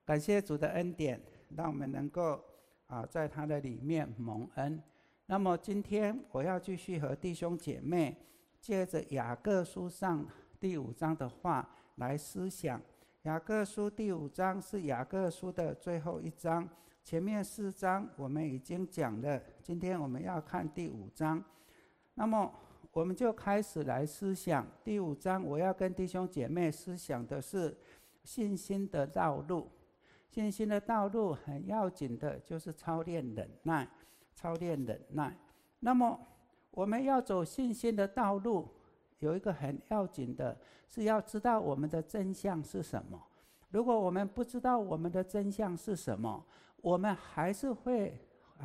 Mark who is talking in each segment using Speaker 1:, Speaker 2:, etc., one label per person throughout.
Speaker 1: 感谢主的恩典，让我们能够在他的里面蒙恩。那么今天我要继续和弟兄姐妹借着雅各书上第5章的话来思想。雅各书第5章是雅各书的最后一章，前面4章我们已经讲了，今天我们要看第5章。那么我们就开始来思想第5章。我要跟弟兄姐妹思想的是信心的道路。信心的道路很要紧的就是操练忍耐，操练忍耐。那么我们要走信心的道路，有一个很要紧的是要知道我们的真相是什么。如果我们不知道我们的真相是什么，我们还是会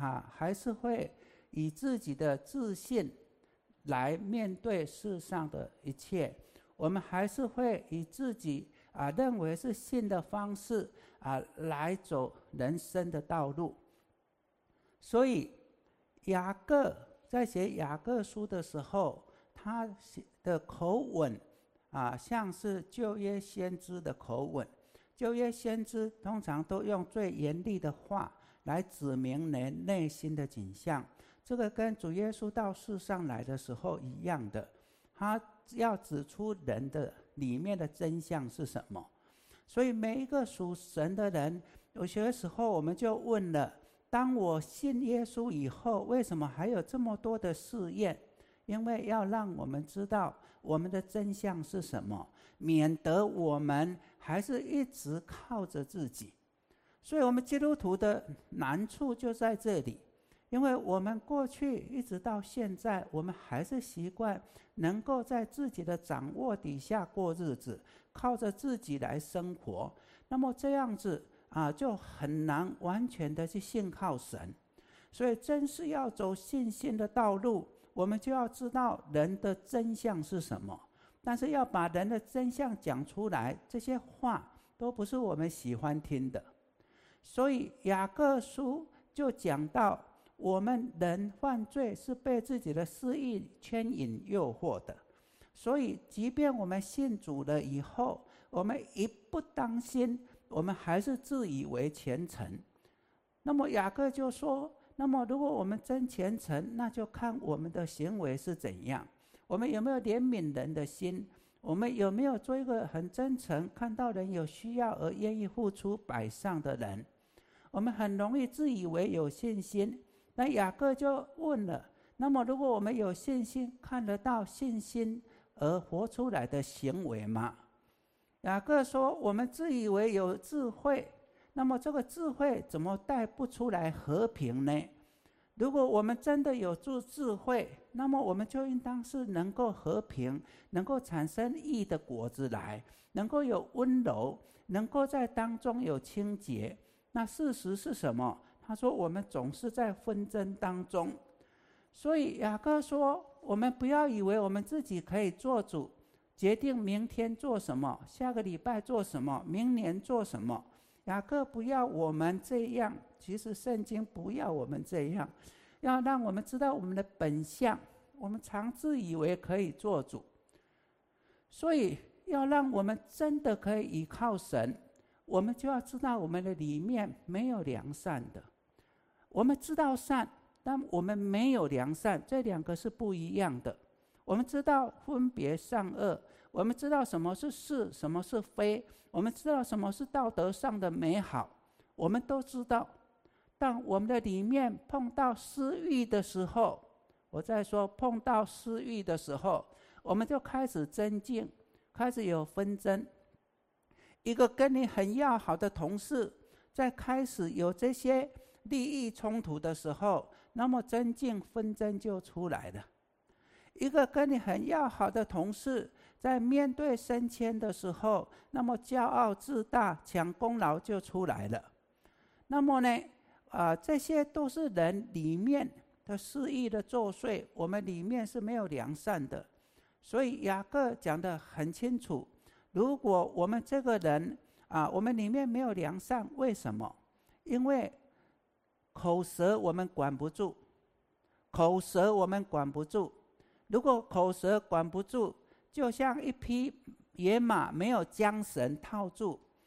Speaker 1: 以自己的自信来面对世上的一切，我们还是会以自己认为是信的方式来走人生的道路。所以雅各在写雅各书的时候，他的口吻像是旧约先知的口吻。旧约先知通常都用最严厉的话来指明人内心的景象，这个跟主耶稣到世上来的时候一样的，他要指出人的里面的真相是什么。所以每一个属神的人，有些时候我们就问了，当我信耶稣以后，为什么还有这么多的试验？因为要让我们知道我们的真相是什么，免得我们还是一直靠着自己。所以我们基督徒的难处就在这里，因为我们过去一直到现在，我们还是习惯能够在自己的掌握底下过日子，靠着自己来生活。那么这样子就很难完全的去信靠神。所以真是要走信心的道路，我们就要知道人的真相是什么。但是要把人的真相讲出来，这些话都不是我们喜欢听的。所以雅各书就讲到，我们人犯罪是被自己的私欲牵引诱惑的。所以即便我们信主了以后，我们一不当心，我们还是自以为虔诚。那么雅各就说，那么如果我们真虔诚，那就看我们的行为是怎样，我们有没有怜悯人的心，我们有没有做一个很真诚，看到人有需要而愿意付出摆上的人。我们很容易自以为有信心，那雅各就问了，那么如果我们有信心，看得到信心而活出来的行为吗？雅各说，我们自以为有智慧，那么这个智慧怎么带不出来和平呢？如果我们真的有智慧，那么我们就应当是能够和平，能够产生义的果子来，能够有温柔，能够在当中有清洁。那事实是什么？他说我们总是在纷争当中。所以雅各说，我们不要以为我们自己可以做主，决定明天做什么，下个礼拜做什么，明年做什么。雅各不要我们这样，其实圣经不要我们这样，要让我们知道我们的本相。我们常自以为可以做主，所以要让我们真的可以依靠神，我们就要知道我们的里面没有良善的。我们知道善，但我们没有良善，这两个是不一样的。我们知道分别善恶，我们知道什么是是，什么是非，我们知道什么是道德上的美好，我们都知道。但我们的里面碰到私欲的时候，我在说碰到私欲的时候，我们就开始争竞，开始有纷争。一个跟你很要好的同事，在开始有这些利益冲突的时候，那么争竞纷争就出来了。一个跟你很要好的同事，在面对升迁的时候，那么骄傲自大，抢功劳就出来了。那么呢，这些都是人里面的私欲的作祟，我们里面是没有良善的。所以雅各讲得很清楚，如果我们这个人我们里面没有良善，为什么？因为口舌我们管不住，口舌我们管不住。如果口舌管不住，就像一匹野马没有缰绳套住，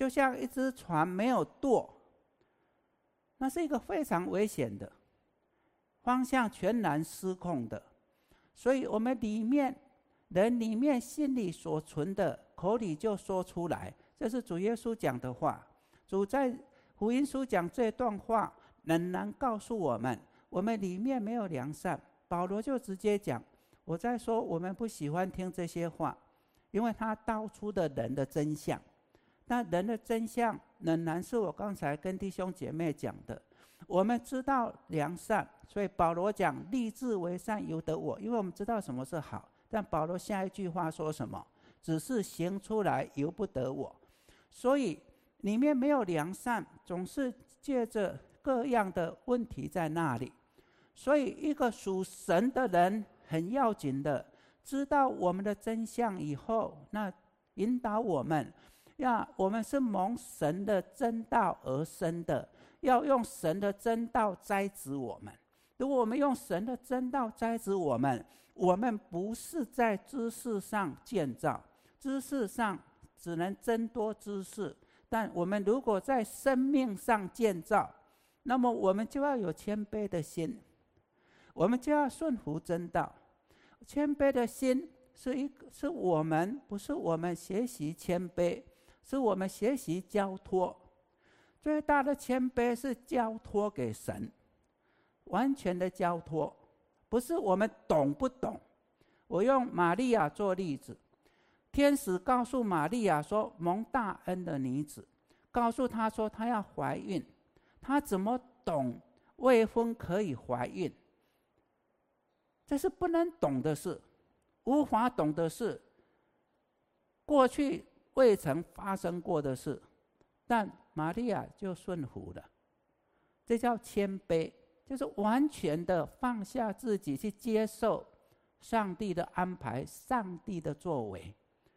Speaker 1: 就像一只船没有舵，那是一个非常危险的，方向全然失控的。所以我们人里面心里所存的，口里就说出来，这是主耶稣讲的话。主在福音书讲这段话，仍然告诉我们，我们里面没有良善。保罗就直接讲，我在说我们不喜欢听这些话，因为他道出的人的真相。但人的真相仍然是我刚才跟弟兄姐妹讲的，我们知道良善，所以保罗讲立志为善由得我，因为我们知道什么是好。但保罗下一句话说什么？只是行出来由不得我。所以里面没有良善，总是借着各样的问题在那里。所以一个属神的人很要紧的，知道我们的真相以后，那引导我们，我们是蒙神的真道而生的，要用神的真道栽植我们。如果我们用神的真道栽植我们，我们不是在知识上建造，知识上只能增多知识，但我们如果在生命上建造，那么我们就要有谦卑的心，我们就要顺服真道。谦卑的心是我们，不是我们学习谦卑，是我们学习交托。最大的谦卑是交托给神，完全的交托，不是我们懂不懂。我用玛利亚做例子，天使告诉玛利亚说，蒙大恩的女子，告诉她说她要怀孕，她怎么懂未婚可以怀孕？这是不能懂的事，无法懂的事，过去未曾发生过的事，但玛利亚就顺服了。这叫谦卑，就是完全的放下自己，去接受上帝的安排，上帝的作为。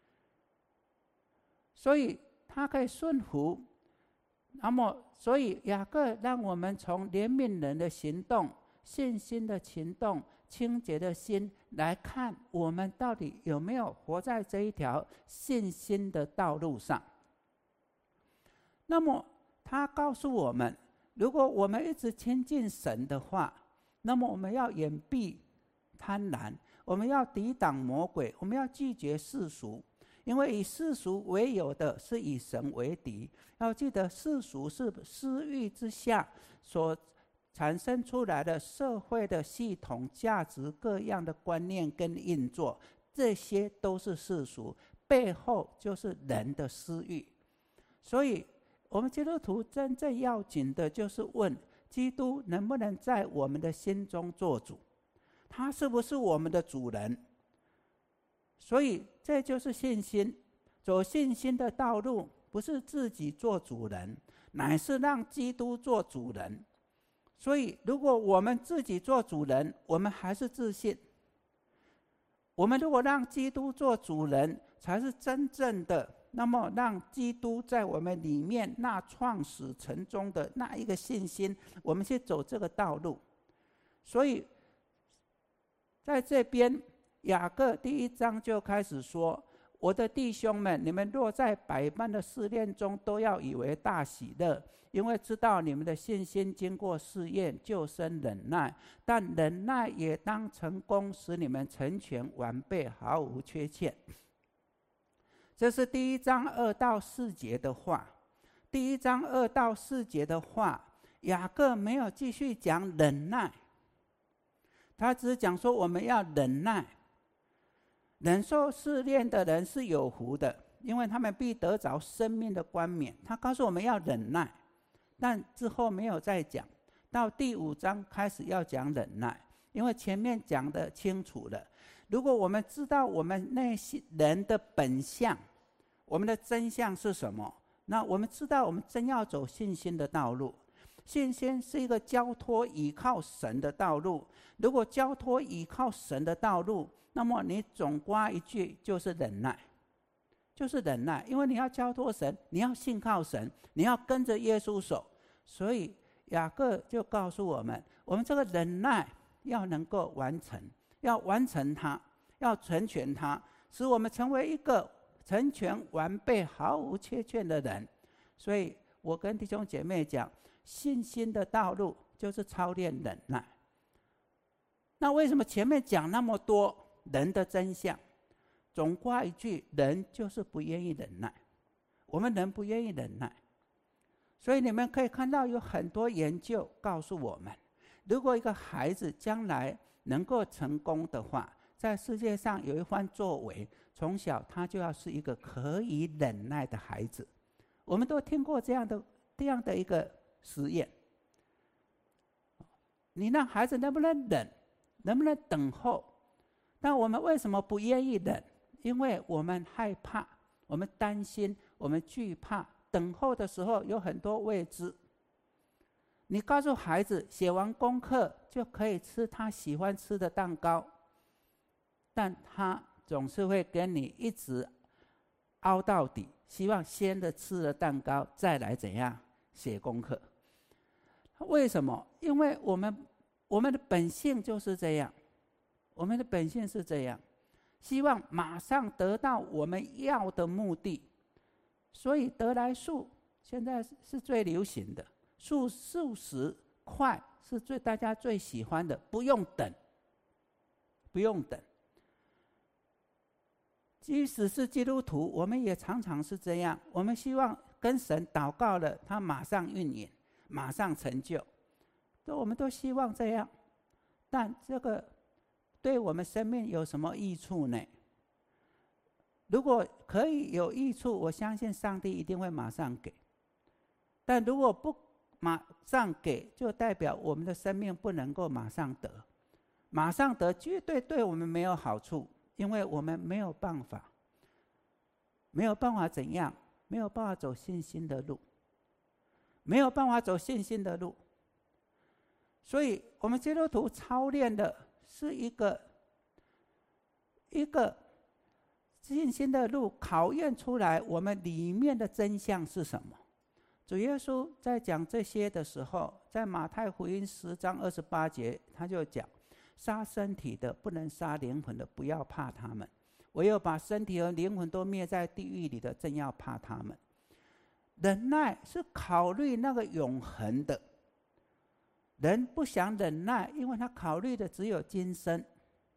Speaker 1: 所以他可以顺服。那么所以雅各让我们从怜悯人的行动、信心的行动、清洁的心来看，我们到底有没有活在这一条信心的道路上。那么他告诉我们，如果我们一直亲近神的话，那么我们要掩蔽贪婪，我们要抵挡魔鬼，我们要拒绝世俗，因为以世俗为友的是以神为敌。要记得，世俗是私欲之下所产生出来的社会的系统、价值各样的观念跟运作，这些都是世俗，背后就是人的私欲。所以我们基督徒真正要紧的就是问，基督能不能在我们的心中做主，他是不是我们的主人？所以这就是信心，走信心的道路，不是自己做主人，乃是让基督做主人。所以如果我们自己做主人，我们还是自信。我们如果让基督做主人，才是真正的，那么让基督在我们里面那创始成终的那一个信心，我们去走这个道路。所以在这边雅各第1章就开始说，我的弟兄们，你们若在百般的试炼中，都要以为大喜乐，因为知道你们的信心经过试验，就生忍耐。但忍耐也当成功，使你们成全完备，毫无缺欠。这是第1章2到4节的话。第1章2到4节的话，雅各没有继续讲忍耐，他只讲说我们要忍耐。忍受试炼的人是有福的，因为他们必得着生命的冠冕。他告诉我们要忍耐，但之后没有再讲。到第5章开始要讲忍耐，因为前面讲得清楚了。如果我们知道我们内心人的本相，我们的真相是什么，那我们知道我们真要走信心的道路。信心是一个交托依靠神的道路。如果交托依靠神的道路，那么你总括一句就是忍耐，就是忍耐。因为你要交托神，你要信靠神，你要跟着耶稣走。所以雅各就告诉我们，我们这个忍耐要能够完成，要完成它，要成全它，使我们成为一个成全完备毫无缺欠的人。 所以我跟弟兄姐妹讲，信心的道路就是操练忍耐。那为什么前面讲那么多人的真相？总挂一句，人就是不愿意忍耐。我们人不愿意忍耐，所以你们可以看到有很多研究告诉我们，如果一个孩子将来能够成功的话，在世界上有一番作为，从小他就要是一个可以忍耐的孩子。我们都听过这样的一个实验。你让孩子能不能忍，能不能等候？但我们为什么不愿意忍？因为我们害怕，我们担心，我们惧怕。等候的时候有很多未知。你告诉孩子写完功课就可以吃他喜欢吃的蛋糕，但他总是会跟你一直凹到底，希望先的吃了蛋糕再来怎样写功课。为什么？因为我们的本性就是这样，我们的本性是这样，希望马上得到我们要的目的。所以得来速现在是最流行的，速食快是大家最喜欢的，不用等，不用等。即使是基督徒，我们也常常是这样，我们希望跟神祷告了，他马上运营，马上成就，我们都希望这样。但这个对我们生命有什么益处呢？如果可以有益处，我相信上帝一定会马上给。但如果不马上给，就代表我们的生命不能够马上得。马上得绝对对我们没有好处，因为我们没有办法怎样？没有办法走信心的路，没有办法走信心的路。所以我们基督徒操练的是一个信心的路，考验出来我们里面的真相是什么。主耶稣在讲这些的时候，在马太福音10章28节，他就讲，杀身体的不能杀灵魂的，不要怕他们，唯有把身体和灵魂都灭在地狱里的，正要怕他们。忍耐是考虑那个永恒的，人不想忍耐，因为他考虑的只有今生。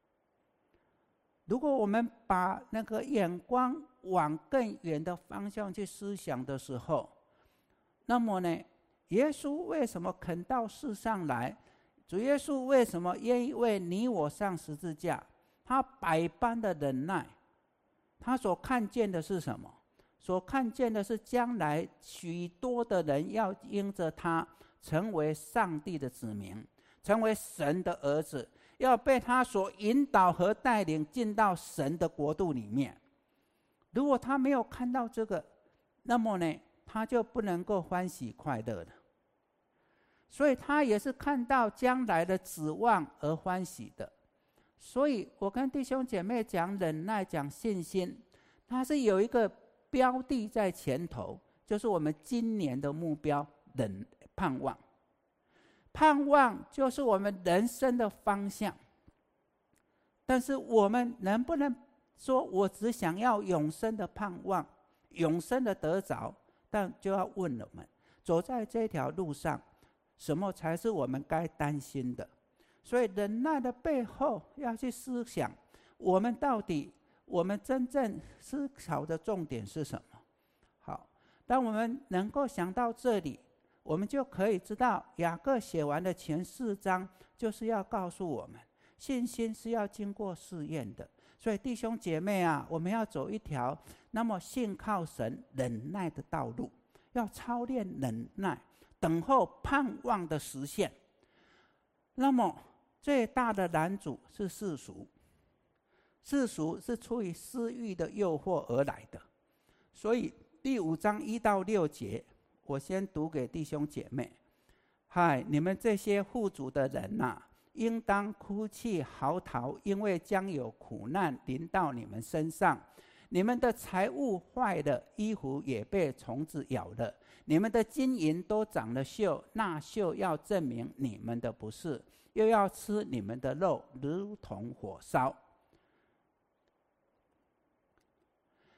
Speaker 1: 如果我们把那个眼光往更远的方向去思想的时候，那么呢，耶稣为什么肯到世上来？主耶稣为什么愿意为你我上十字架？他百般的忍耐，他所看见的是什么？所看见的是将来许多的人要因着他成为上帝的子民，成为神的儿子，要被他所引导和带领进到神的国度里面。如果他没有看到这个，那么呢，他就不能够欢喜快乐的。所以他也是看到将来的指望而欢喜的。所以我跟弟兄姐妹讲忍耐，讲信心，它是有一个标的在前头，就是我们今年的目标，盼望。盼望就是我们人生的方向。但是我们能不能说我只想要永生的盼望，永生的得着？但就要问我们，走在这条路上，什么才是我们该担心的？所以忍耐的背后要去思想，我们到底我们真正思考的重点是什么？好，当我们能够想到这里，我们就可以知道雅各写完的前4章就是要告诉我们，信心是要经过试验的。所以弟兄姐妹啊，我们要走一条那么信靠神忍耐的道路，要操练忍耐，等候盼望的实现。那么最大的拦阻是世俗，世俗是出于私欲的诱惑而来的。所以第5章1到6节，我先读给弟兄姐妹。嗨，你们这些富足的人啊，应当哭泣嚎啕，因为将有苦难临到你们身上。你们的财物坏了，衣服也被虫子咬了，你们的金银都长了锈，那锈要证明你们的不是，又要吃你们的肉，如同火烧。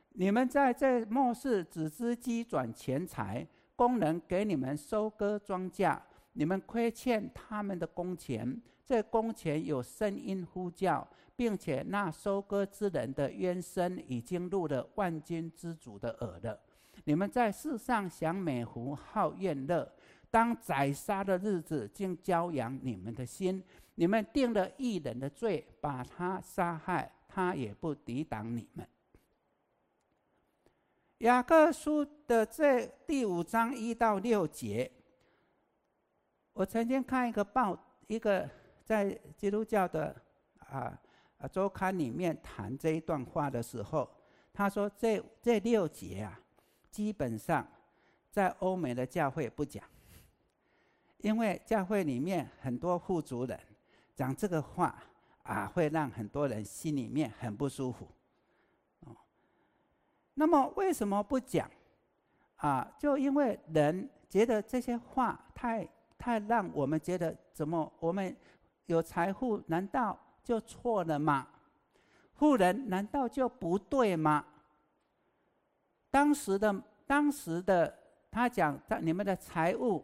Speaker 1: 你们在这末世只知积转钱财，工人给你们收割庄稼，你们亏欠他们的工钱，这工钱有声音呼叫，并且那收割之人的冤声已经入了万军之主的耳了。你们在世上享美福，好宴乐，当宰杀的日子，竟骄养你们的心。你们定了义人的罪，把他杀害，他也不抵挡你们。雅各书的这第5章1到6节，我曾经看一个在基督教的周刊里面谈这一段话的时候，他说这6节啊，基本上在欧美的教会不讲，因为教会里面很多富足人讲这个话会让很多人心里面很不舒服。那么为什么不讲就因为人觉得这些话太让我们觉得，怎么我们有财富难道就错了吗？富人难道就不对吗？当时的他讲，你们的财物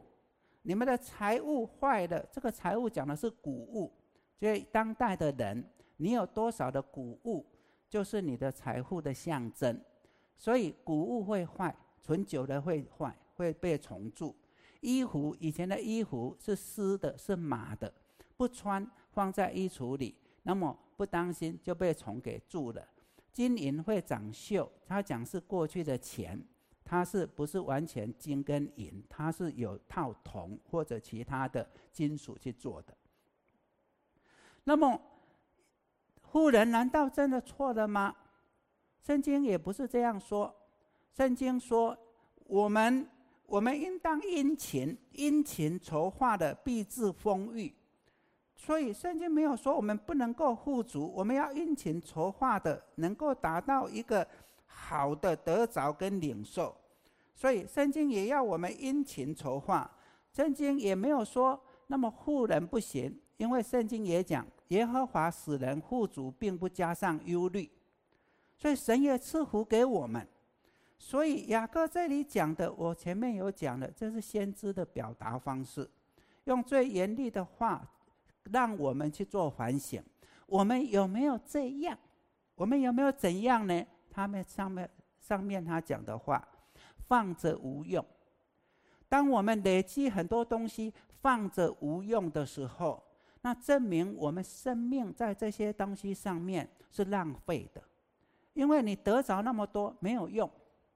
Speaker 1: 坏了，这个财物讲的是谷物，所以当代的人，你有多少的谷物，就是你的财富的象征。所以谷物会坏，存久了会坏，会被虫蛀。以前的衣服是湿的，是麻的，不穿放在衣橱里，那么不当心就被虫给蛀了。金银会长锈，他讲是过去的钱，它是不是完全金跟银，它是有套铜或者其他的金属去做的。那么富人难道真的错了吗？圣经也不是这样说。圣经说我们应当殷勤筹划的必致丰裕。所以圣经没有说我们不能够富足，我们要殷勤筹划的能够达到一个好的得着跟领受。所以圣经也要我们殷勤筹划。圣经也没有说那么富人不行，因为圣经也讲耶和华使人富足，并不加上忧虑。所以神也赐福给我们。所以雅各这里讲的，我前面有讲的，这是先知的表达方式，用最严厉的话让我们去做反省。我们有没有这样？我们有没有怎样呢？他们上面他讲的话，放着无用。当我们累积很多东西放着无用的时候，那证明我们生命在这些东西上面是浪费的。因为你得着那么多没有用，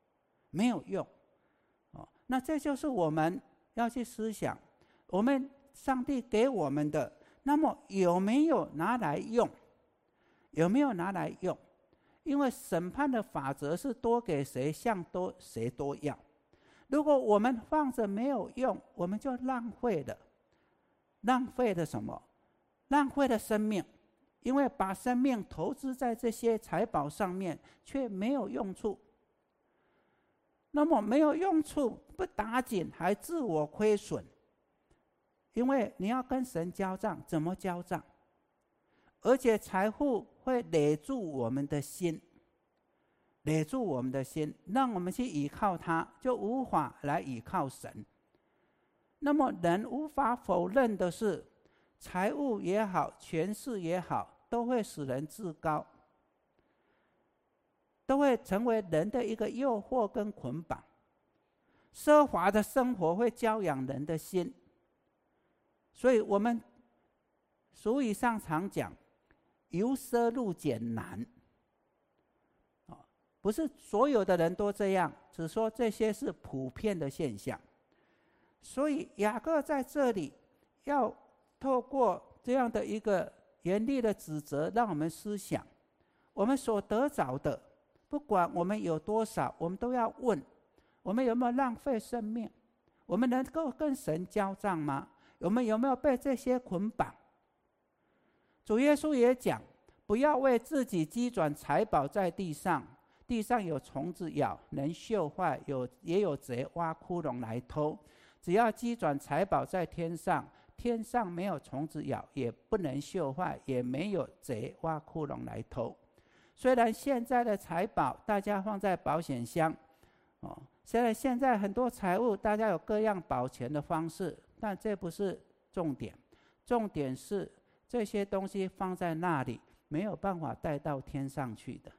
Speaker 1: 那这就是我们要去思想，我们上帝给我们的，那么有没有拿来用？因为审判的法则是多给谁，向谁多要。如果我们放着没有用，我们就浪费了。浪费了什么？浪费了生命。因为把生命投资在这些财宝上面，却没有用处。那么没有用处，不打紧，还自我亏损。因为你要跟神交账，怎么交账？而且财富会累住我们的心，让我们去依靠它，就无法来依靠神。那么人无法否认的是，财物也好，权势也好，都会使人自高，都会成为人的一个诱惑跟捆绑。奢华的生活会教养人的心，所以我们俗语上常讲，由奢入俭难。不是所有的人都这样，只说这些是普遍的现象。所以雅各在这里要透过这样的一个严厉的指责，让我们思想，我们所得着的，不管我们有多少，我们都要问，我们有没有浪费生命？我们能够跟神交账吗？我们有没有被这些捆绑？主耶稣也讲，不要为自己积攒财宝在地上，地上有虫子咬，能锈坏，也有贼挖窟窿来偷。只要积攒财宝在天上，天上没有虫子咬，也不能锈坏，也没有贼挖窟窿来偷。 虽然现在的财宝大家放在保险箱，虽然现在很多财物大家有各样保全的方式，但这不是重点。重点是这些东西放在那里没有办法带到天上去的。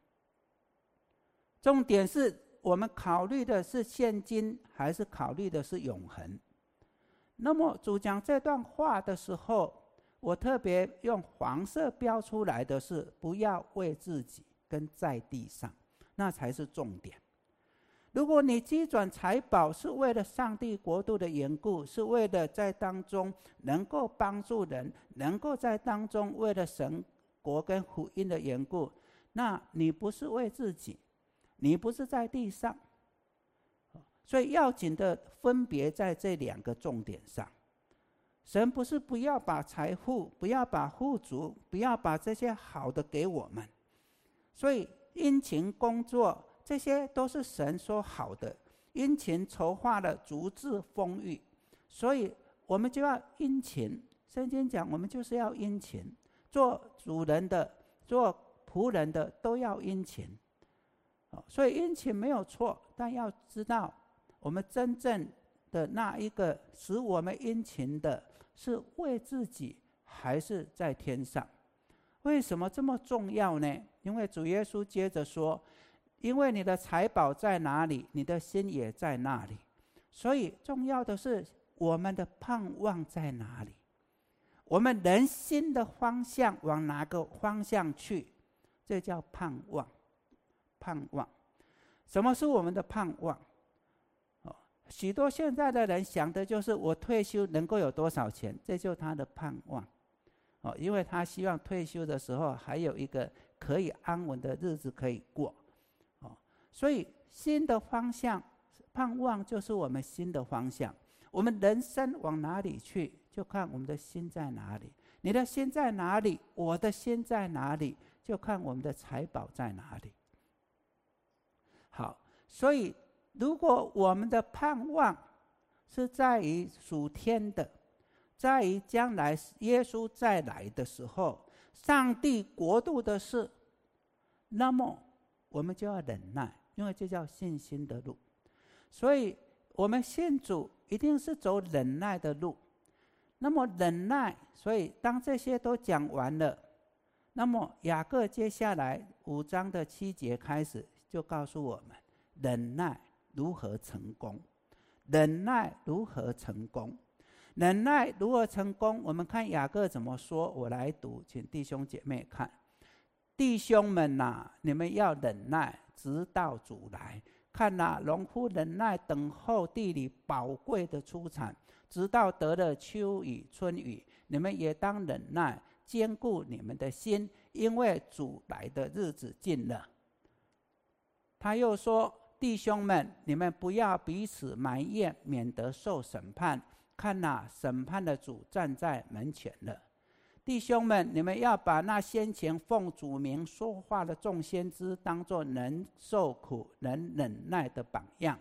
Speaker 1: 重点是我们考虑的是现今，还是考虑的是永恒？那么主讲这段话的时候，我特别用黄色标出来的是不要为自己跟在地上，那才是重点。如果你积转财宝是为了上帝国度的缘故，是为了在当中能够帮助人，能够在当中为了神国跟福音的缘故，那你不是为自己，你不是在地上。所以要紧的分别在这两个重点上。神不是不要把财富，不要把富足，不要把这些好的给我们。所以殷勤工作，这些都是神说好的。殷勤筹划了，足智丰裕，所以我们就要殷勤。圣经讲我们就是要殷勤，做主人的，做仆人的都要殷勤。所以殷勤没有错，但要知道我们真正的那一个使我们殷勤的是为自己还是在天上。为什么这么重要呢？因为主耶稣接着说，因为你的财宝在哪里，你的心也在那里。所以重要的是我们的盼望在哪里，我们人心的方向往哪个方向去，这叫盼望。盼望，什么是我们的盼望？许多现在的人想的就是我退休能够有多少钱，这就是他的盼望。因为他希望退休的时候还有一个可以安稳的日子可以过。所以新的方向，盼望就是我们新的方向。我们人生往哪里去，就看我们的心在哪里。你的心在哪里，我的心在哪里，就看我们的财宝在哪里。好，所以如果我们的盼望是在于属天的，在于将来耶稣再来的时候，上帝国度的事，那么我们就要忍耐，因为这叫信心的路。所以我们信主一定是走忍耐的路。那么忍耐，所以当这些都讲完了，那么雅各接下来5章的7节开始就告诉我们忍耐如何成功。忍耐如何成功？忍耐如何成功？我们看雅各怎么说，我来读，请弟兄姐妹看。弟兄们啊，你们要忍耐，直到主来。看啊，农夫忍耐等候地里宝贵的出产，直到得了秋雨春雨。你们也当忍耐，坚固你们的心，因为主来的日子近了。他又说，弟兄们，你们不要彼此埋怨，免得受审判。看啊，审判的主站在门前了。弟兄们，你们要把那先前奉主名说话的众先知当作能受苦能忍耐的榜样。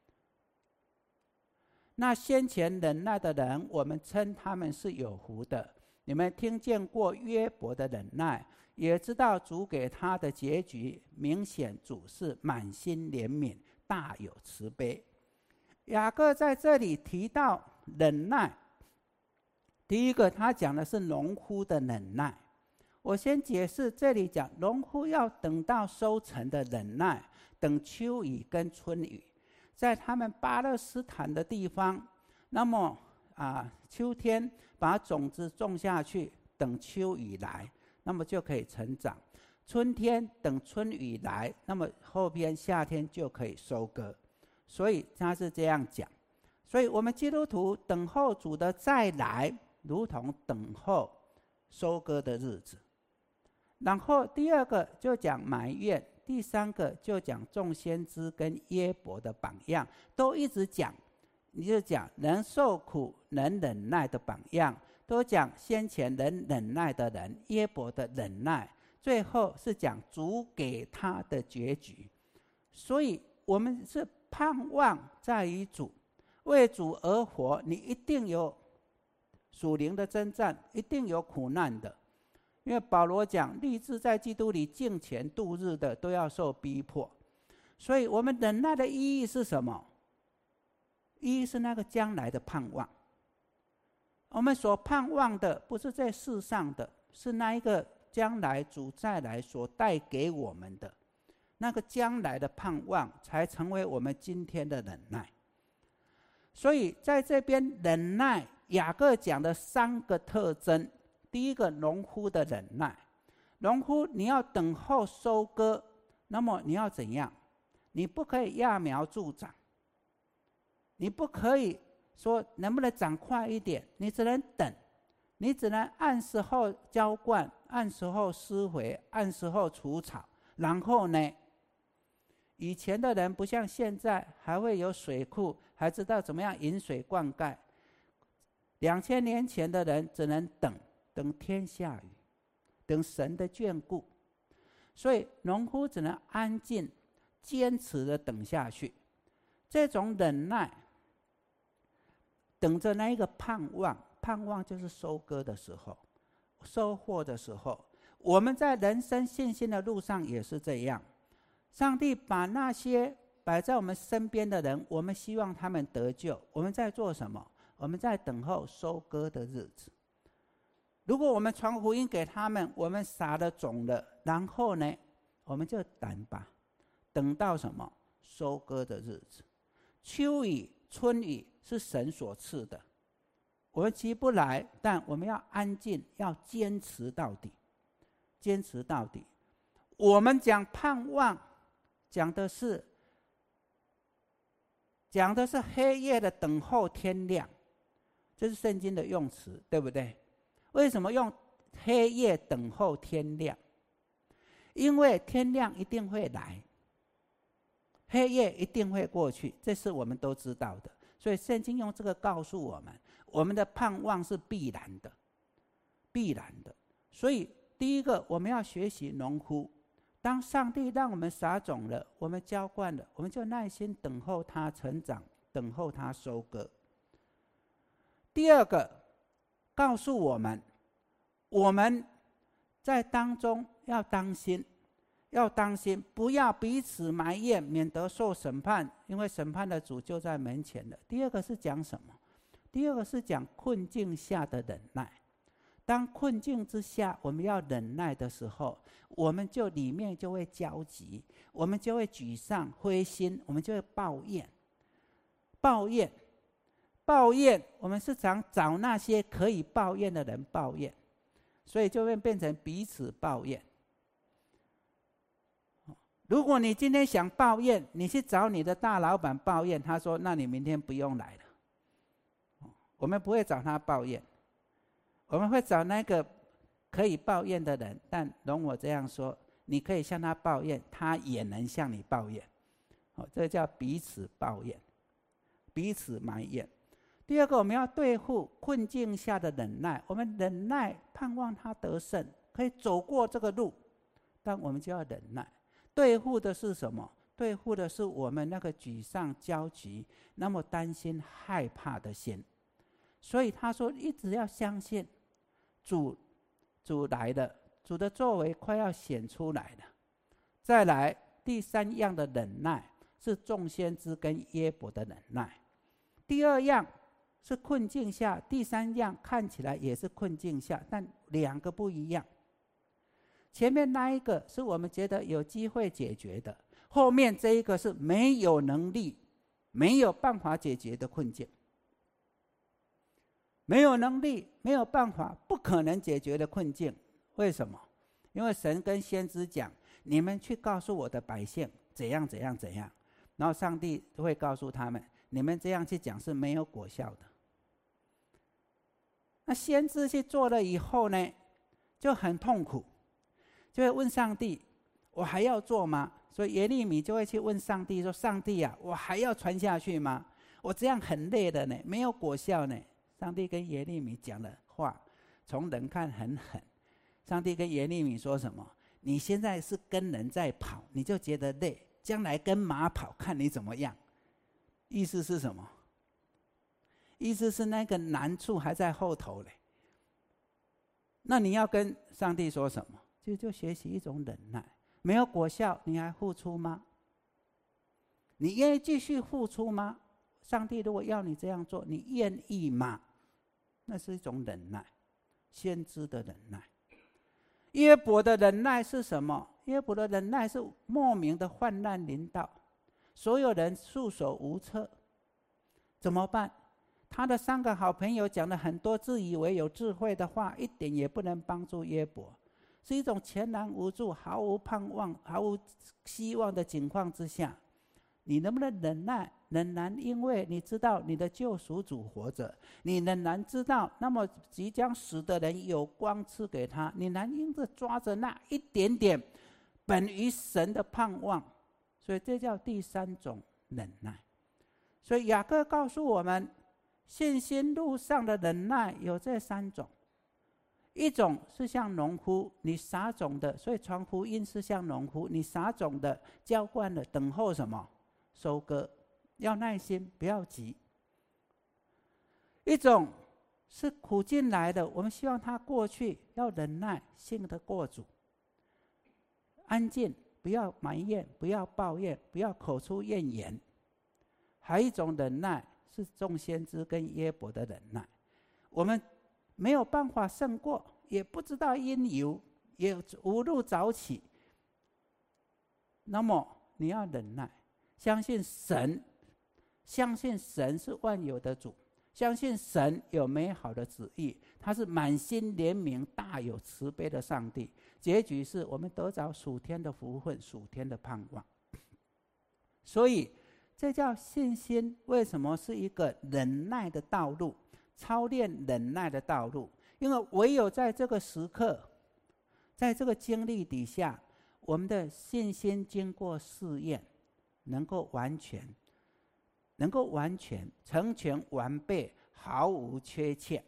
Speaker 1: 那先前忍耐的人，我们称他们是有福的。你们听见过约伯的忍耐，也知道主给他的结局，明显主是满心怜悯，大有慈悲。雅各在这里提到忍耐，第一个他讲的是农夫的忍耐。我先解释，这里讲农夫要等到收成的忍耐，等秋雨跟春雨。在他们巴勒斯坦的地方，那么秋天把种子种下去，等秋雨来，那么就可以成长。春天等春雨来，那么后边夏天就可以收割。所以他是这样讲。所以我们基督徒等候主的再来，如同等候收割的日子。然后第二个就讲埋怨，第三个就讲众先知跟约伯的榜样，都一直讲。你就讲能受苦能忍耐的榜样，都讲先前能忍耐的人，约伯的忍耐，最后是讲主给他的结局。所以我们是盼望在于主，为主而活，你一定有属灵的征战，一定有苦难的。 因为保罗讲，立志在基督里敬虔度日的，都要受逼迫。所以我们忍耐的意义是什么？意义是那个将来的盼望。我们所盼望的不是在世上的，是那一个将来主再来所带给我们的那个将来的盼望，才成为我们今天的忍耐。所以在这边忍耐，雅各讲的3个特征。第一个，农夫的忍耐。农夫你要等候收割，那么你要怎样？你不可以揠苗助长，你不可以说能不能长快一点，你只能等，你只能按时候浇灌，按时候施肥，按时候除草。然后呢，以前的人不像现在还会有水库，还知道怎么样引水灌溉。2000年前的人只能等天下雨，等神的眷顾。所以农夫只能安静坚持的等下去。这种忍耐，等着那一个盼望，盼望就是收割的时候，收获的时候。我们在人生信心的路上也是这样。上帝把那些摆在我们身边的人，我们希望他们得救，我们在做什么？我们在等候收割的日子。如果我们传福音给他们，我们撒了种了，然后呢，我们就等吧，等到什么？收割的日子。秋雨春雨是神所赐的，我们急不来，但我们要安静，要坚持到底，坚持到底。我们讲盼望，讲的是黑夜的等候天亮，这是圣经的用词，对不对？为什么用黑夜等候天亮？因为天亮一定会来，黑夜一定会过去，这是我们都知道的。所以圣经用这个告诉我们，我们的盼望是必然的，必然的。所以第一个，我们要学习农夫，当上帝让我们撒种了，我们浇灌了，我们就耐心等候它成长，等候它收割。第二个，告诉我们，我们在当中要当心，不要彼此埋怨，免得受审判，因为审判的主就在门前了。第二个是讲什么？第二个是讲困境下的忍耐。当困境之下我们要忍耐的时候，我们就里面就会焦急，我们就会沮丧灰心，我们就会抱怨，我们时常找那些可以抱怨的人抱怨，所以就会变成彼此抱怨。如果你今天想抱怨，你去找你的大老板抱怨，他说那你明天不用来了。我们不会找他抱怨，我们会找那个可以抱怨的人，但容我这样说，你可以向他抱怨，他也能向你抱怨。这叫彼此抱怨，彼此埋怨。第二个，我们要对付困境下的忍耐，我们忍耐盼望他得胜，可以走过这个路，但我们就要忍耐。对付的是什么？对付的是我们那个沮丧焦急，那么担心害怕的心。所以他说一直要相信主来了，主的作为快要显出来了。再来第3样的忍耐是众先知跟约伯的忍耐。第2样是困境下，第3样看起来也是困境下，但2个不一样。前面那一个是我们觉得有机会解决的，后面这一个是没有能力、没有办法解决的困境。没有能力、没有办法、不可能解决的困境。为什么？因为神跟先知讲，你们去告诉我的百姓怎样怎样怎样，然后上帝就会告诉他们，你们这样去讲是没有果效的。那先知去做了以后呢，就很痛苦，就会问上帝，我还要做吗？所以耶利米就会去问上帝说，上帝啊，我还要传下去吗？我这样很累的呢，没有果效呢。上帝跟耶利米讲的话，从人看很狠。上帝跟耶利米说什么？你现在是跟人在跑，你就觉得累，将来跟马跑，看你怎么样。意思是什么？意思是那个难处还在后头嘞。 那你要跟上帝说什么？就学习一种忍耐。没有果效，你还付出吗？你愿意继续付出吗？上帝如果要你这样做，你愿意吗？那是一种忍耐，先知的忍耐。约伯的忍耐是什么？约伯的忍耐是莫名的患难临到，所有人束手无策，怎么办？他的3个好朋友讲了很多自以为有智慧的话，一点也不能帮助约伯，是一种全然无助、毫无盼望、毫无希望的情况之下，你能不能忍耐？仍然因为你知道你的救赎主活着，你仍然知道那么即将死的人有光赐给他，你仍因着抓着那一点点本于神的盼望，所以这叫第3种忍耐。所以雅各告诉我们，信心路上的忍耐有这3种。一种是像农夫，你撒种的，所以传福音是像农夫，你撒种的，浇灌了，等候什么？收割，要耐心，不要急。一种是苦尽来的，我们希望他过去，要忍耐，信得过主，安静，不要埋怨，不要抱怨，不要口出怨言。还有一种忍耐是众先知跟约伯的忍耐，我们没有办法胜过，也不知道因由，也无路找起，那么你要忍耐，相信神，相信神是万有的主，相信神有美好的旨意，他是满心怜悯、大有慈悲的上帝。结局是我们得着属天的福分、属天的盼望。所以这叫信心。为什么是一个忍耐的道路？操练忍耐的道路，因为唯有在这个时刻，在这个经历底下，我们的信心经过试验，能够完全成全完备，毫无缺欠。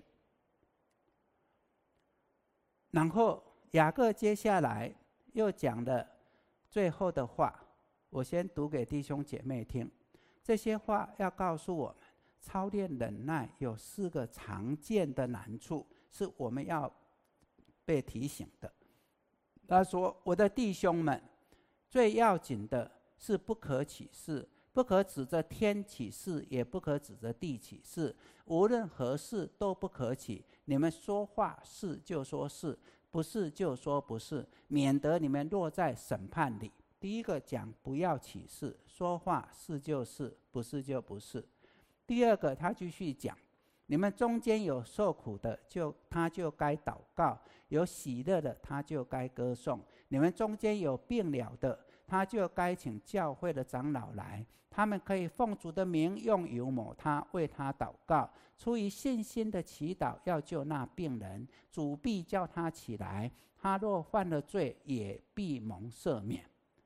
Speaker 1: 然后雅各接下来又讲了最后的话，我先读给弟兄姐妹听。这些话要告诉我们，操练忍耐有4个常见的难处，是我们要被提醒的。他说：“我的弟兄们，最要紧的是不可起誓，不可指着天起誓，也不可指着地起誓，无论何事都不可起。你们说话是就说是，不是就说不是，免得你们落在审判里。”第一个讲不要起誓，说话是就是，不是就不是。第二个他继续讲，你们中间有受苦的，他就该祷告；有喜乐的，他就该歌颂。你们中间有病了的，他就该请教会的长老来，他们可以奉主的名用油抹他，为他祷告。出于信心的祈祷要救那病人，主必叫他起来。他若犯了罪，也必蒙赦免。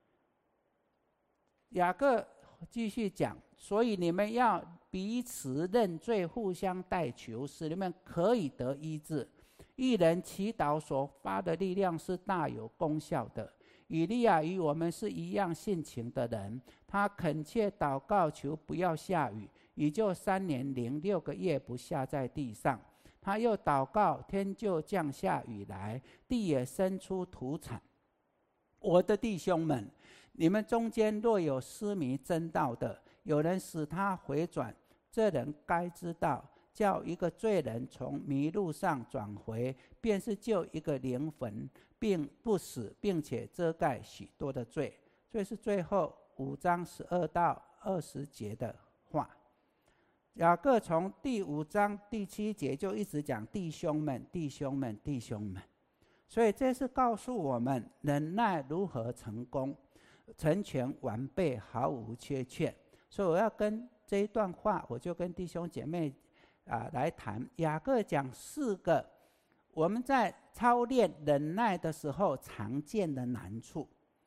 Speaker 1: 雅各继续讲，所以你们要彼此认罪，互相代求，使你们可以得医治。一人祈祷所发的力量是大有功效的。以利亚与我们是一样性情的人，他恳切祷告求不要下雨，也就3年零6个月不下在地上。他又祷告，天就降下雨来，地也生出土产。我的弟兄们，你们中间若有失迷真道的，有人使他回转，这人该知道，叫一个罪人从迷路上转回，便是救一个灵魂，并不死，并且遮盖许多的罪。这是最后5章12到20节的话。雅各从第5章第7节就一直讲弟兄们，弟兄们，弟兄们。所以这是告诉我们忍耐如何成功，成全完备，毫无缺欠。所以我要跟这一段话，我就跟弟兄姐妹来谈。雅各讲4个我们在操练忍耐的时候常见的难处。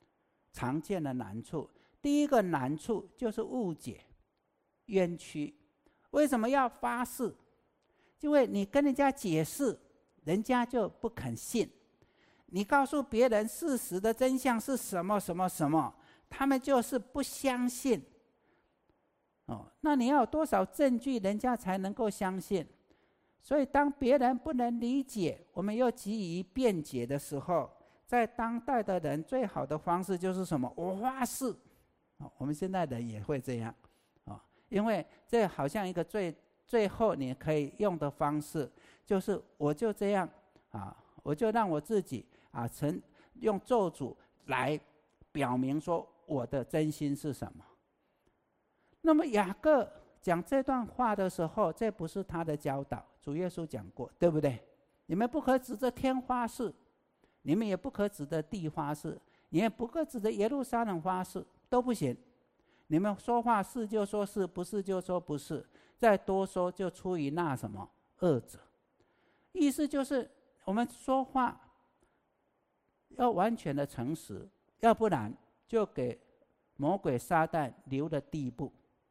Speaker 1: 第一个难处就是误解、冤屈。为什么要发誓？因为你跟人家解释，人家就不肯信。你告诉别人事实的真相是什么什么什么，他们就是不相信。那你要有多少证据人家才能够相信？ 所以当别人不能理解，我们又急于辩解的时候，在当代的人最好的方式就是什么？我发誓。我们现在人也会这样，因为这好像一个最后你可以用的方式，就是我就这样我就让我自己用咒诅来表明说我的真心是什么。那么雅各讲这段话的时候，这不是他的教导，主耶稣讲过，对不对？你们不可指着天发誓，你们也不可指着地发誓，你也不可指着耶路撒冷发誓，都不行。你们说话是就说是，不是就说不是，再多说就出于那什么恶者。意思就是我们说话要完全的诚实，要不然就给魔鬼撒旦留了地步。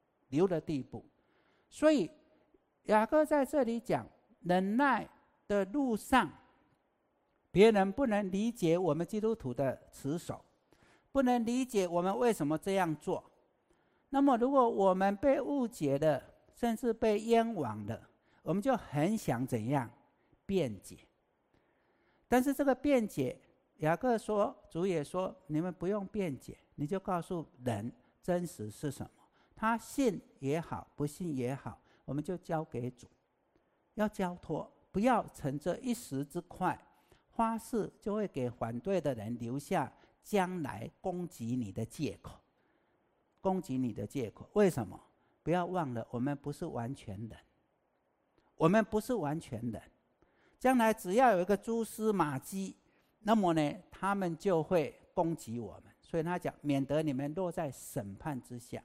Speaker 1: 所以雅各在这里讲，忍耐的路上，别人不能理解我们基督徒的持守，不能理解我们为什么这样做。那么如果我们被误解了，甚至被冤枉了，我们就很想怎样辩解。但是这个辩解，雅各说，主也说，你们不用辩解，你就告诉人真实是什么。他信也好，不信也好，我们就交给主，要交托，不要乘着一时之快，发誓就会给反对的人留下将来攻击你的借口。为什么？不要忘了，我们不是完全人，将来只要有一个蛛丝马迹，那么呢，他们就会攻击我们。所以他讲，免得你们落在审判之下，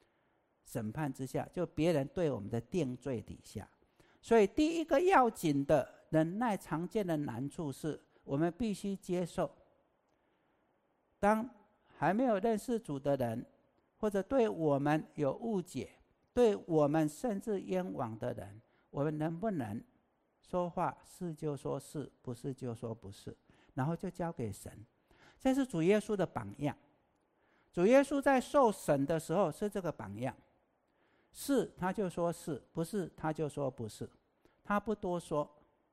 Speaker 1: 就别人对我们的定罪底下。所以第一个要紧的忍耐常见的难处是，我们必须接受，当还没有认识主的人，或者对我们有误解，对我们甚至冤枉的人，我们能不能说话是就说是，不是就说不是，然后就交给神。这是主耶稣的榜样。主耶稣在受审的时候是这个榜样，是他就说是，不是他就说不是，他不多说。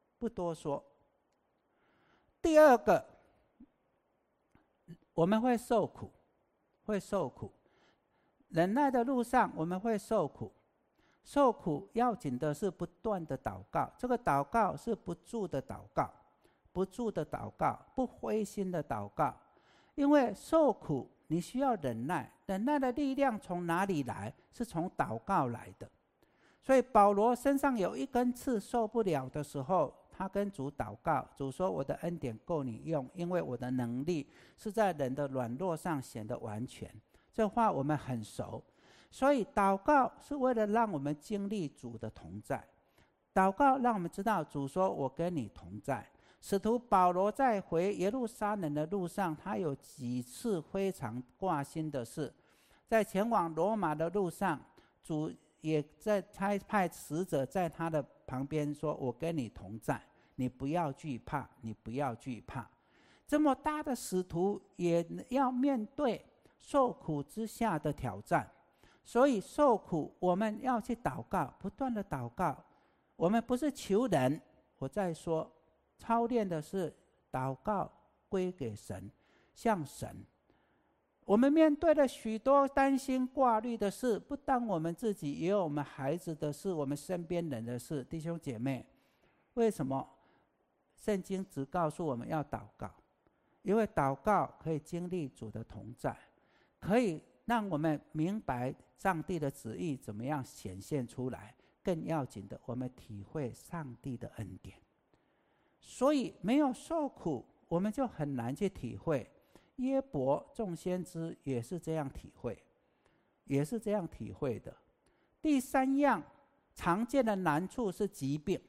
Speaker 1: 第二个，我们会受苦，忍耐的路上我们会受苦。受苦要紧的是不断的祷告，这个祷告是不住的祷告，不灰心的祷告。因为受苦你需要忍耐，忍耐的力量从哪里来？是从祷告来的。所以保罗身上有一根刺受不了的时候，他跟主祷告，主说，我的恩典够你用，因为我的能力是在人的软弱上显得完全。这话我们很熟。所以祷告是为了让我们经历主的同在，祷告让我们知道主说，我跟你同在。使徒保罗在回耶路撒冷的路上，他有几次非常挂心的事。在前往罗马的路上，主也在差派使者在他的旁边说，我跟你同在，你不要惧怕。这么大的使徒也要面对受苦之下的挑战。所以受苦我们要去祷告，不断的祷告。我们不是求人，我再说，操练的是祷告归给神，向神。我们面对了许多担心挂虑的事，不但我们自己，也有我们孩子的事，我们身边人的事。弟兄姐妹，为什么圣经只告诉我们要祷告？因为祷告可以经历主的同在，可以让我们明白上帝的旨意怎么样显现出来。更要紧的，我们体会上帝的恩典。所以没有受苦，我们就很难去体会。约伯众先知也是这样体会的。第三样常见的难处是疾病。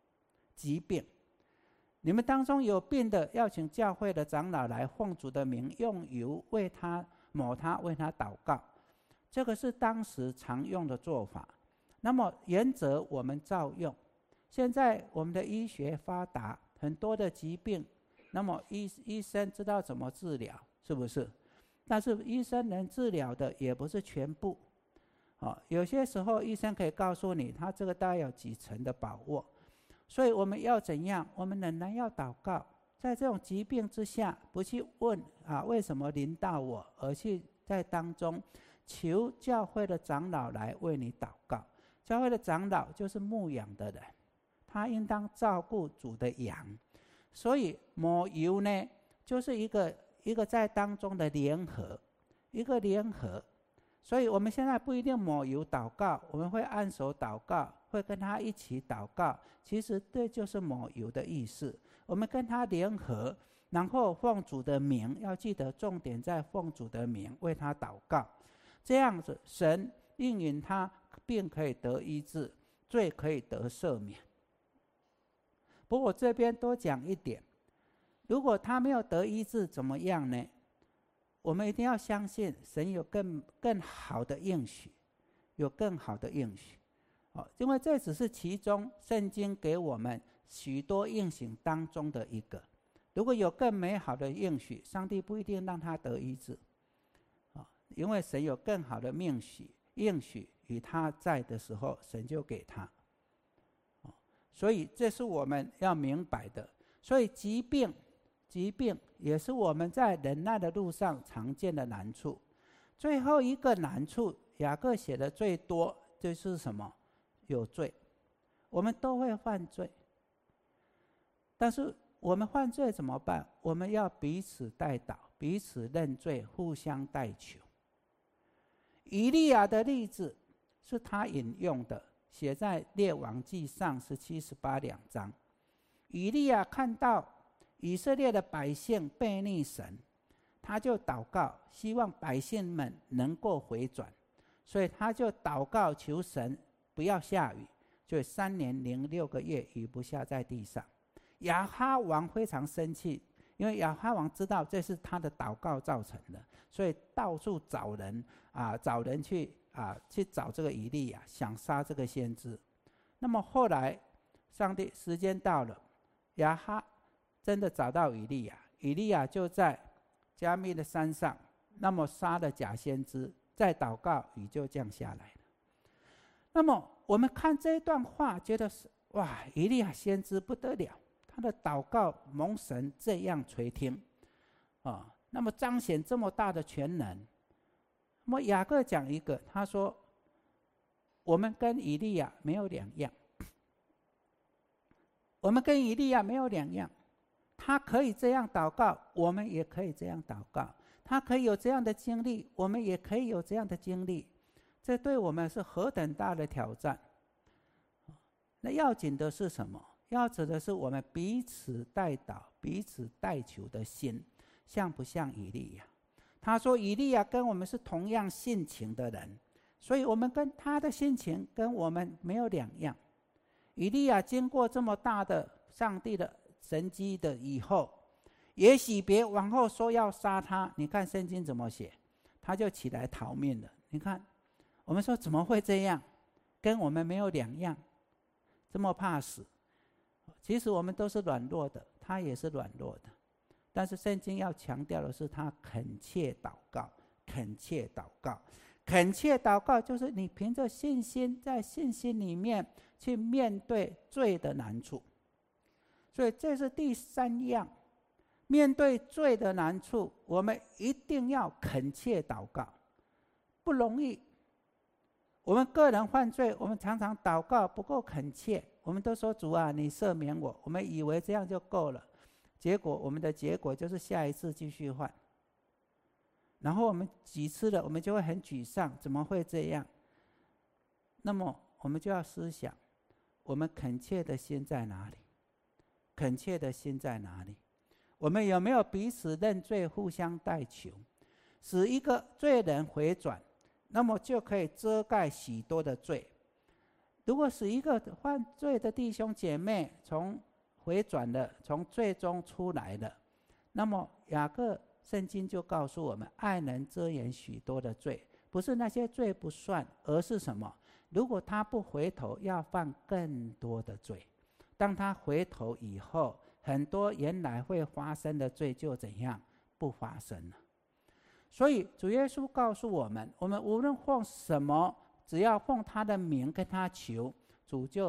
Speaker 1: 你们当中有病的，要请教会的长老来奉主的名用油为他抹他，为他祷告。这个是当时常用的做法。那么原则我们照用。现在我们的医学发达，很多的疾病，那么医生知道怎么治疗，是不是？但是医生能治疗的也不是全部。有些时候医生可以告诉你，他这个大概有几成的把握。 所以我们要怎样？我们仍然要祷告。在这种疾病之下，不去问为什么临到我，而去在当中求教会的长老来为你祷告。教会的长老就是牧养的人，他应当照顾主的羊。所以抹油呢，就是一个在当中的联合，一个联合。所以我们现在不一定抹油祷告，我们会按手祷告，会跟他一起祷告。其实这就是抹油的意思。我们跟他联合，然后奉主的名，要记得重点在奉主的名为他祷告。这样子，神应允他，病可以得医治，罪可以得赦免。不过我这边多讲一点，如果他没有得医治怎么样呢？我们一定要相信神有更好的应许，有更好的应许。因为这只是其中圣经给我们许多应许当中的一个。如果有更美好的应许，上帝不一定让他得医治，因为神有更好的应许与他在的时候，神就给他。所以这是我们要明白的。所以疾病也是我们在忍耐的路上常见的难处。最后一个难处，雅各写的最多就是什么？有罪。我们都会犯罪，但是我们犯罪怎么办？我们要彼此代祷，彼此认罪，互相代求。以利亚的例子是他引用的，写在列王记上17、18两章。以利亚看到以色列的百姓悖逆神，他就祷告，希望百姓们能够回转，所以他就祷告求神不要下雨，就3年06个月雨不下在地上。亚哈王非常生气，因为亚哈王知道这是他的祷告造成的，所以到处找人去找这个以利亚，想杀这个先知。那么后来上帝时间到了，亚哈真的找到以利亚，以利亚就在加密的山上，那么杀了假先知，再祷告，雨就降下来了。那么我们看这一段话，觉得是哇，以利亚先知不得了，他的祷告蒙神这样垂听那么彰显这么大的全能。那么雅各讲一个，他说我们跟以利亚没有两样，我们跟以利亚没有两样。他可以这样祷告，我们也可以这样祷告。他可以有这样的经历，我们也可以有这样的经历。这对我们是何等大的挑战。那要紧的是什么？要紧的是我们彼此代祷，彼此代求的心，像不像以利亚？他说以利亚跟我们是同样性情的人，所以我们跟他的性情跟我们没有两样。以利亚经过这么大的上帝的神迹的以后，也许别往后说要杀他，你看圣经怎么写，他就起来逃命了。你看我们说怎么会这样，跟我们没有两样，这么怕死。其实我们都是软弱的，他也是软弱的，但是圣经要强调的是他恳切祷告。恳切祷告，恳切祷告就是你凭着信心，在信心里面去面对罪的难处。所以这是第3样，面对罪的难处，我们一定要恳切祷告，不容易。我们个人犯罪，我们常常祷告不够恳切，我们都说主啊，你赦免我，我们以为这样就够了，结果我们的结果就是下一次继续犯。然后我们几次了，我们就会很沮丧，怎么会这样？那么我们就要思想，我们恳切的心在哪里？恳切的心在哪里？我们有没有彼此认罪，互相代求，使一个罪人回转，那么就可以遮盖许多的罪。如果使一个犯罪的弟兄姐妹从回转了，从罪中出来了，那么雅各圣经就告诉我们，爱能遮掩许多的罪，不是那些罪不算，而是什么？如果他不回头，要犯更多的罪。当他回头以后，很多原来会发生的罪就怎样？不发生了。所以主耶稣告诉我们，我们无论奉什么，只要奉他的名跟他求，主就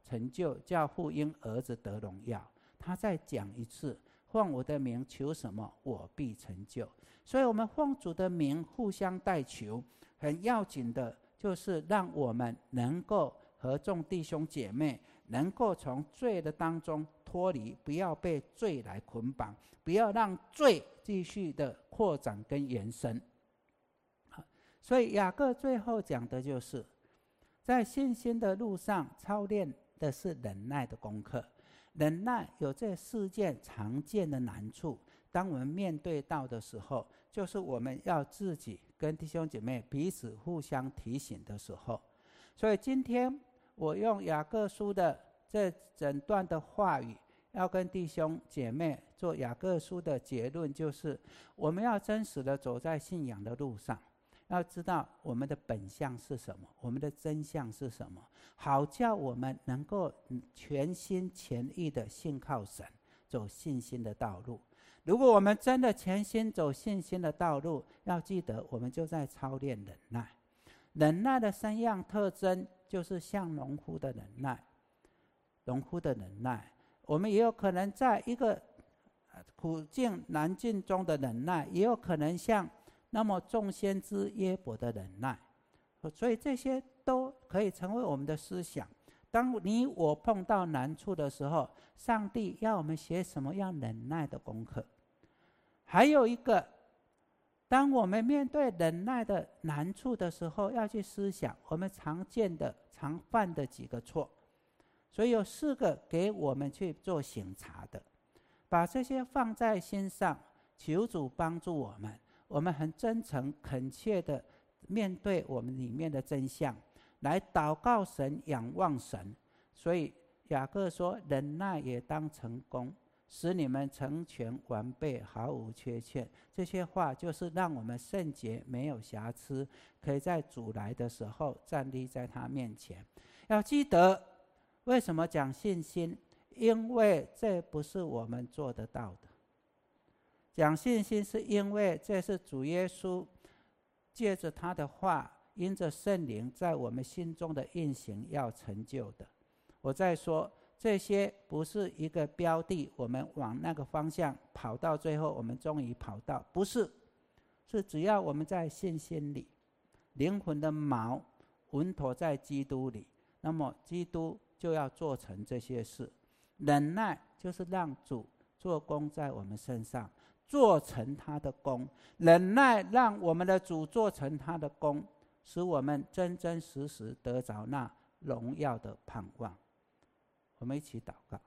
Speaker 1: 成就，叫父因儿子得荣耀。他再讲一次，奉我的名求什么，我必成就。所以我们奉主的名互相代求，很要紧的就是让我们能够和众弟兄姐妹能够从罪的当中脱离，不要被罪来捆绑，不要让罪继续的扩展跟延伸。所以雅各最后讲的就是在信心的路上操练的是忍耐的功课。忍耐有这4件常见的难处，当我们面对到的时候，就是我们要自己跟弟兄姐妹彼此互相提醒的时候。所以今天我用雅各书的这整段的话语，要跟弟兄姐妹做雅各书的结论，就是我们要真实的走在信仰的路上，要知道我们的本相是什么，我们的真相是什么，好叫我们能够全心全意的信靠神，走信心的道路。如果我们真的全心走信心的道路，要记得我们就在操练忍耐。忍耐的3样特征就是像农夫的忍耐，农夫的忍耐，我们也有可能在一个苦境难境中的忍耐，也有可能像那么众先知约伯的忍耐。所以这些都可以成为我们的思想。当你我碰到难处的时候，上帝要我们学什么样忍耐的功课。还有一个，当我们面对忍耐的难处的时候，要去思想我们常见的常犯的几个错。所以有4个给我们去做省察的，把这些放在心上，求主帮助我们。我们很真诚恳切的面对我们里面的真相，来祷告神，仰望神。所以雅各说，忍耐也当成功，使你们成全完备，毫无缺欠。这些话就是让我们圣洁没有瑕疵，可以在主来的时候站立在他面前。要记得为什么讲信心，因为这不是我们做得到的。讲信心是因为这是主耶稣借着他的话，因着圣灵在我们心中的运行要成就的。我再说，这些不是一个标的，我们往那个方向跑到最后我们终于跑到，不是，是只要我们在信心里，灵魂的锚稳妥在基督里，那么基督就要做成这些事。忍耐就是让主做工在我们身上，做成他的功。忍耐让我们的主做成他的功，使我们真真实实得着那荣耀的盼望。我们一起祷告。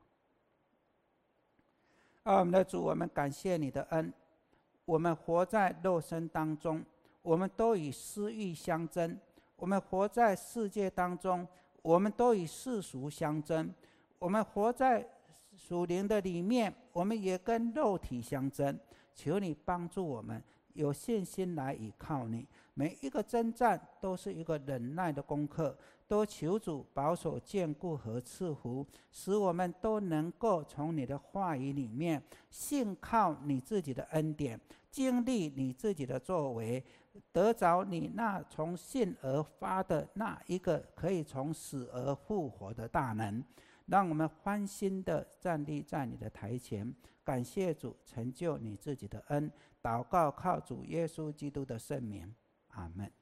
Speaker 1: 我们的主，我们感谢你的恩。我们活在肉身当中，我们都与私欲相争，我们活在世界当中，我们都与世俗相争，我们活在属灵的里面，我们也跟肉体相争。求你帮助我们有信心来倚靠你。每一个征战都是一个忍耐的功课，都求主保守眷顾和赐福，使我们都能够从你的话语里面信靠你自己的恩典，经历你自己的作为，得着你那从信而发的那一个可以从死而复活的大能。让我们欢欣地站立在你的台前，感谢主成就你自己的恩。祷告靠主耶稣基督的圣名，阿们。